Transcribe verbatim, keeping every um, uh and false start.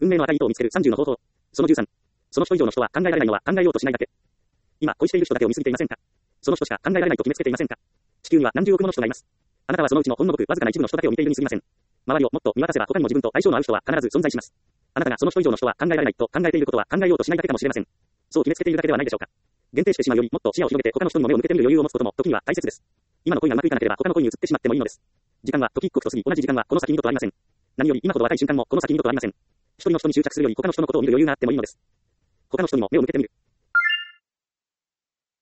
運命の赤い糸を見つけるさんじゅうの方法。そのじゅうさん。その人以上の人は考えられないのは考えようとしないだけ。今、恋している人だけを見過ぎていませんか？その人しか考えられないと決めつけていませんか？地球には何十億もの人がいます。あなたはそのうちのほんのごくわずかな一部の人だけを見ているに過ぎません。周りをもっと見渡せば他にも自分と相性の合う人は必ず存在します。あなたがその人以上の人は考えられないと考えていることは考えようとしないだけかもしれません。そう決めつけているだけではないでしょうか。限定してしまうよりもっと視野を広げて他の人にも目を向けてみる余裕を持つことも時には大切です。今の恋がうまくいかなければ他の恋に移ってしまってもいいのです。時間は時一刻と過ぎ、同じ時間はこの先二度とありません。何より今ほど若い瞬間もこの先二度とありません。一人の人に執着するより他の人のことを見る余裕があってもいいのです。他の人にも目を向けてみる。